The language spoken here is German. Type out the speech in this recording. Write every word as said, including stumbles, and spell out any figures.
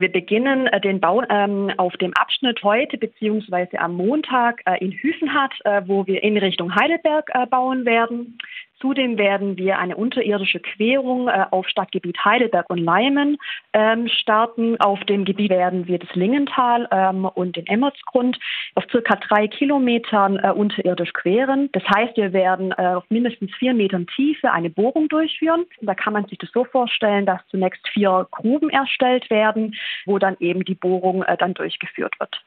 Wir beginnen äh, den Bau ähm, auf dem Abschnitt heute beziehungsweise am Montag äh, in Hüfenhardt, äh, wo wir in Richtung Heidelberg äh, bauen werden. Zudem werden wir eine unterirdische Querung äh, auf Stadtgebiet Heidelberg und Leimen ähm, starten. Auf dem Gebiet werden wir das Lingental ähm, und den Emmertsgrund auf circa drei Kilometern äh, unterirdisch queren. Das heißt, wir werden äh, auf mindestens vier Metern Tiefe eine Bohrung durchführen. Da kann man sich das so vorstellen, dass zunächst vier Gruben erstellt werden, wo dann eben die Bohrung äh, dann durchgeführt wird.